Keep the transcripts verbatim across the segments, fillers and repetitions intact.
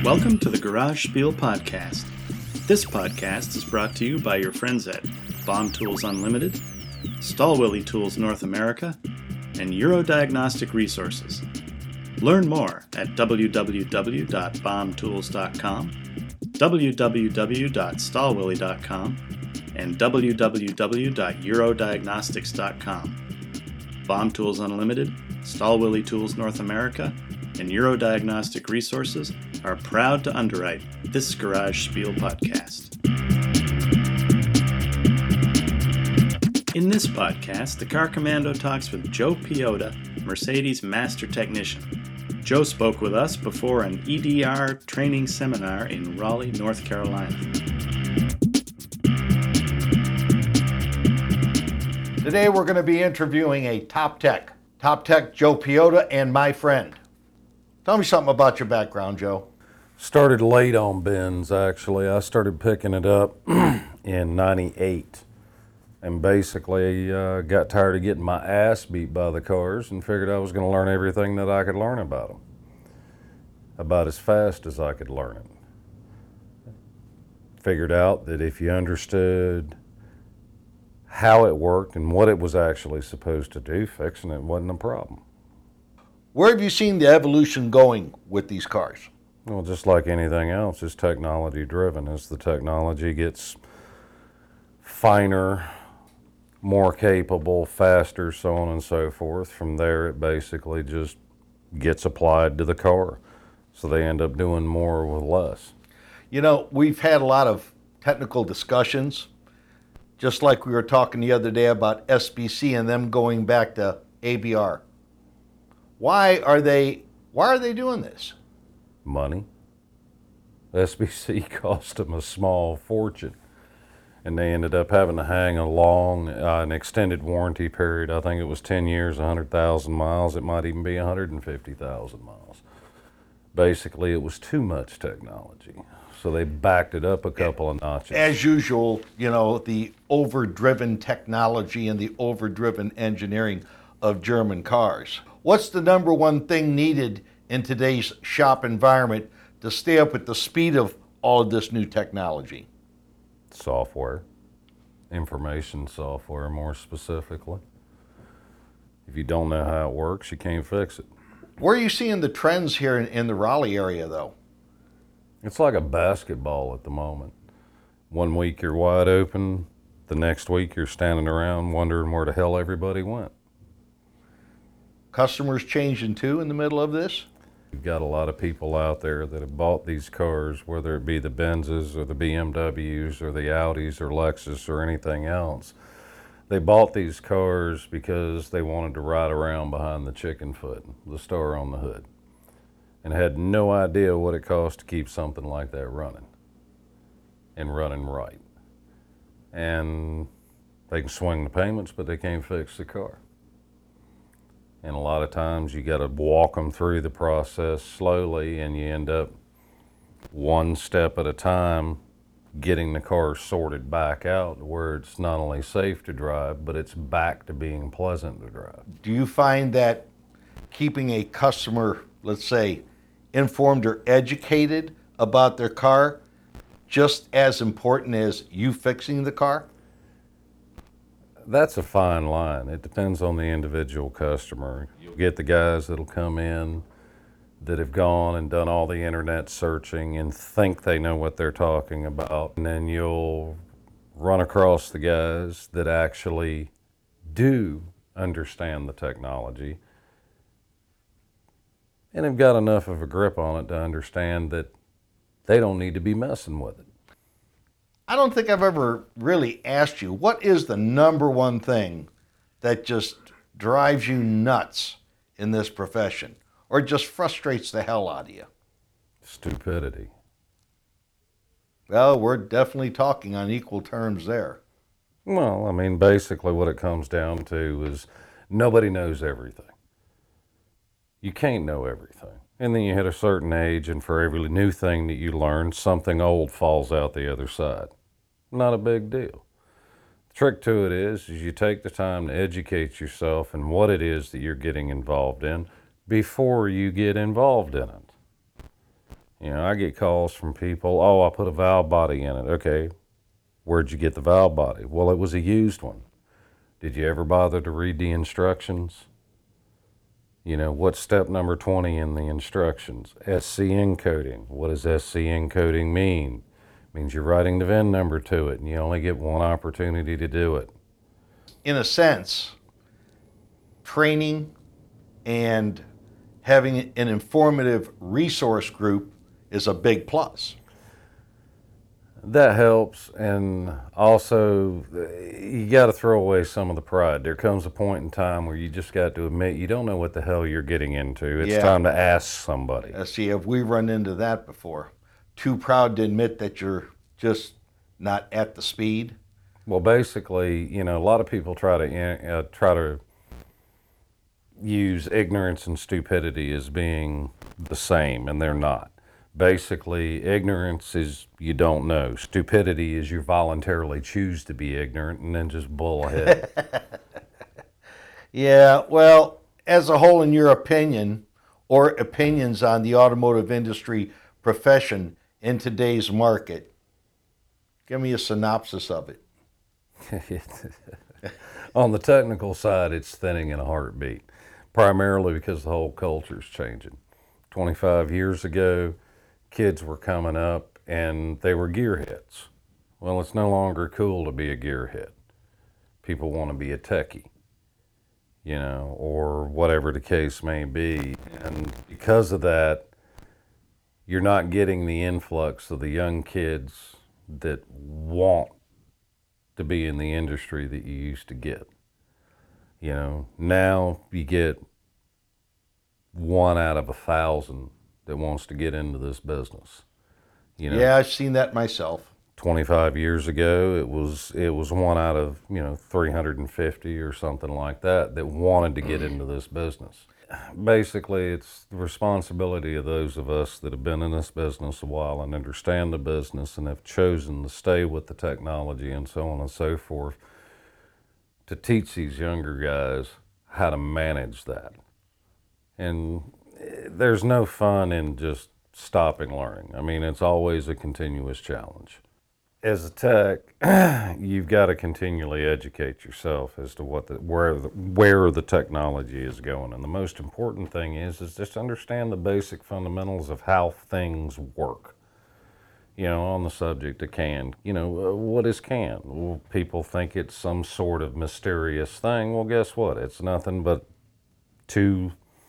Welcome to the Garage Spiel Podcast. This podcast is brought to you by your friends at Baum Tools Unlimited, Stallwilly Tools North America, and Euro Diagnostic Resources. Learn more at w w w dot baum tools dot com, w w w dot stallwilly dot com, and w w w dot euro diagnostics dot com. Baum Tools Unlimited, Stallwilly Tools North America, and Euro Diagnostic Resources are proud to underwrite this Garage Spiel podcast. In this podcast, the Car Commando talks with Joe Piotta, Mercedes Master Technician. Joe spoke with us before an E D R training seminar in Raleigh, North Carolina. Today we're going to be interviewing a top tech, top tech Joe Piotta, and my friend. Tell me something about your background, Joe. Started late on Benz, actually. I started picking it up in ninety-eight. And basically uh, got tired of getting my ass beat by the cars and figured I was going to learn everything that I could learn about them. About as fast as I could learn it. Figured out that if you understood how it worked and what it was actually supposed to do, fixing it wasn't a problem. Where have you seen the evolution going with these cars? Well, just like anything else, it's technology driven. As the technology gets finer, more capable, faster, so on and so forth, from there it basically just gets applied to the car. So they end up doing more with less. You know, we've had a lot of technical discussions, just like we were talking the other day about S B C and them going back to A B R. Why are they, why are they doing this? Money. S B C cost them a small fortune. And they ended up having to hang a long, uh, an extended warranty period. I think it was ten years, one hundred thousand miles. It might even be one hundred fifty thousand miles. Basically, it was too much technology. So they backed it up a couple of notches. As usual, you know, the overdriven technology and the overdriven engineering of German cars. What's the number one thing needed in today's shop environment to stay up with the speed of all of this new technology? Software, information software more specifically. If you don't know how it works, you can't fix it. Where are you seeing the trends here in, in the Raleigh area, though? It's like a basketball at the moment. One week you're wide open, the next week you're standing around wondering where the hell everybody went. Customers changing too in the middle of this? You've got a lot of people out there that have bought these cars, whether it be the Benzes or the B M Ws or the Audis or Lexus or anything else. They bought these cars because they wanted to ride around behind the chicken foot, the star on the hood, and had no idea what it cost to keep something like that running and running right. And they can swing the payments, but they can't fix the car. And a lot of times you got to walk them through the process slowly, and you end up one step at a time getting the car sorted back out where it's not only safe to drive, but it's back to being pleasant to drive. Do you find that keeping a customer, let's say, informed or educated about their car just as important as you fixing the car? That's a fine line. It depends on the individual customer. You'll get the guys that'll come in that have gone and done all the internet searching and think they know what they're talking about. And then you'll run across the guys that actually do understand the technology and have got enough of a grip on it to understand that they don't need to be messing with it. I don't think I've ever really asked you, what is the number one thing that just drives you nuts in this profession or just frustrates the hell out of you? Stupidity. Well, we're definitely talking on equal terms there. Well, I mean, basically what it comes down to is nobody knows everything. You can't know everything. And then you hit a certain age, and for every new thing that you learn, something old falls out the other side. Not a big deal. The trick to it is, is you take the time to educate yourself in what it is that you're getting involved in before you get involved in it. You know, I get calls from people, oh, I put a valve body in it. Okay, where'd you get the valve body? Well, it was a used one. Did you ever bother to read the instructions? You know, what's step number twenty in the instructions? S C encoding. What does S C encoding mean? It means you're writing the V I N number to it, and you only get one opportunity to do it. In a sense, training and having an informative resource group is a big plus. That helps, and also you got to throw away some of the pride. There comes a point in time where you just got to admit you don't know what the hell you're getting into. It's Yeah. time to ask somebody. Uh, see, have we run into that before? Too proud to admit that you're just not at the speed? Well, basically, you know, a lot of people try to uh, try to use ignorance and stupidity as being the same, and they're not. Basically, ignorance is you don't know. Stupidity is you voluntarily choose to be ignorant and then just bull ahead. Yeah, well, as a whole, in your opinion, or opinions on the automotive industry profession in today's market, give me a synopsis of it. On the technical side, it's thinning in a heartbeat, primarily because the whole culture's changing. twenty-five years ago, kids were coming up and they were gearheads. Well, it's no longer cool to be a gearhead. People want to be a techie, you know, or whatever the case may be. And because of that, you're not getting the influx of the young kids that want to be in the industry that you used to get. You know, now you get one out of a thousand that wants to get into this business. You know, Yeah, I've seen that myself. twenty-five years ago, it was it was one out of, you know, three hundred fifty or something like that that wanted to get into this business. Basically, it's the responsibility of those of us that have been in this business a while and understand the business and have chosen to stay with the technology and so on and so forth, to teach these younger guys how to manage that. And there's no fun in just stopping learning. I mean, it's always a continuous challenge. As a tech, you've got to continually educate yourself as to what the, where the, where the technology is going. And the most important thing is is just understand the basic fundamentals of how things work. You know, on the subject of CAN, you know, uh, what is CAN? Well, people think it's some sort of mysterious thing. Well, guess what? It's nothing but two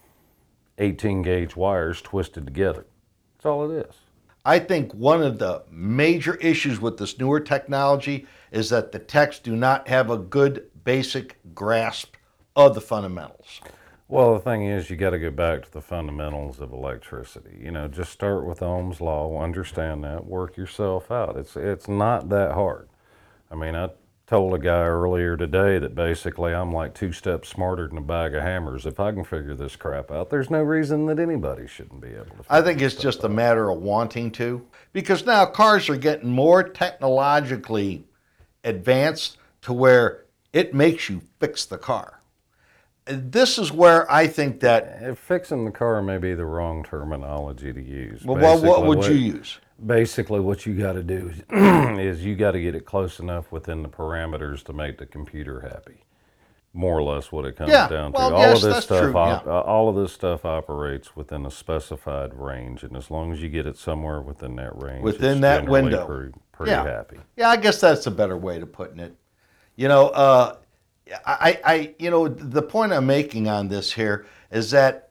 eighteen gauge wires twisted together. That's all it is. I think one of the major issues with this newer technology is that the techs do not have a good basic grasp of the fundamentals. Well, the thing is, you got to go back to the fundamentals of electricity. You know, just start with Ohm's law, understand that, work yourself out. It's it's not that hard. I mean, I told a guy earlier today that basically I'm like two steps smarter than a bag of hammers. If I can figure this crap out, there's no reason that anybody shouldn't be able to figure I think it's this just stuff a out. matter of wanting to, because now cars are getting more technologically advanced to where it makes you fix the car. And this is where I think that, Eh, Fixing the car may be the wrong terminology to use. well, what, what Basically, would you use? Basically, what you got to do is, is you got to get it close enough within the parameters to make the computer happy. More or less, what it comes Yeah, down well, to. All yes, of this that's stuff, true, op- yeah. uh, all of this stuff operates within a specified range, and as long as you get it somewhere within that range, Within it's that generally window. pretty, pretty Yeah. happy. Yeah, I guess that's a better way of putting it. You know, uh, I, I, you know, the point I'm making on this here is that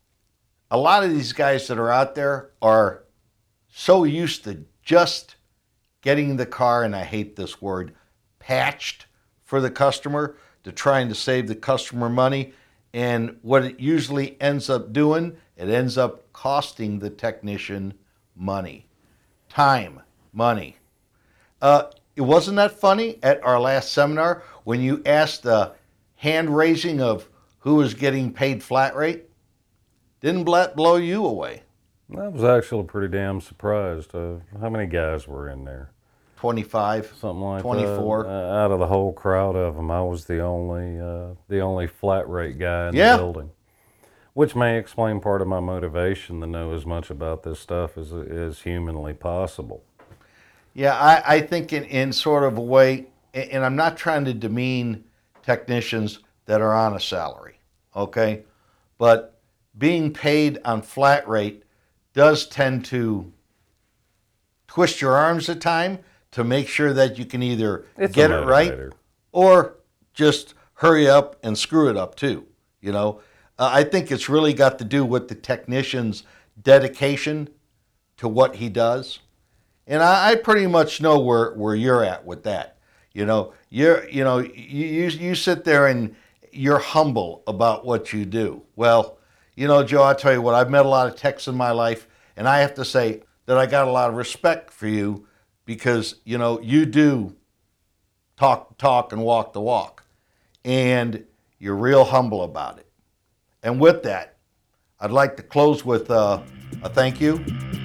a lot of these guys that are out there are so used to just getting the car, and I hate this word, patched for the customer, to trying to save the customer money. And what it usually ends up doing, it ends up costing the technician money, time, money. Uh, it wasn't that funny at our last seminar when you asked the hand raising of who was getting paid flat rate? Didn't that blow you away? I was actually pretty damn surprised. Uh, how many guys were in there? twenty-five, Something like twenty-four. that. Uh, out of the whole crowd of them, I was the only uh, the only flat rate guy in Yeah. the building. which may explain part of my motivation to know as much about this stuff as is humanly possible. Yeah, I, I think in, in sort of a way, and I'm not trying to demean technicians that are on a salary, okay? But being paid on flat rate does tend to twist your arms at time to make sure that you can either It's get a it right motivator. or just hurry up and screw it up too, you know? Uh, I think it's really got to do with the technician's dedication to what he does. And I, I pretty much know where, where you're at with that. You know, you're you know, you, you you sit there and you're humble about what you do. Well, you know, Joe, I tell you what, I've met a lot of techs in my life, and I have to say that I got a lot of respect for you because, you know, you do talk talk and walk the walk. And you're real humble about it. And with that, I'd like to close with uh, a thank you.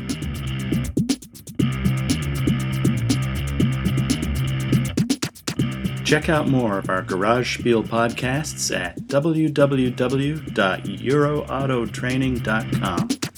Check out more of our Garage Spiel podcasts at w w w dot euro auto training dot com.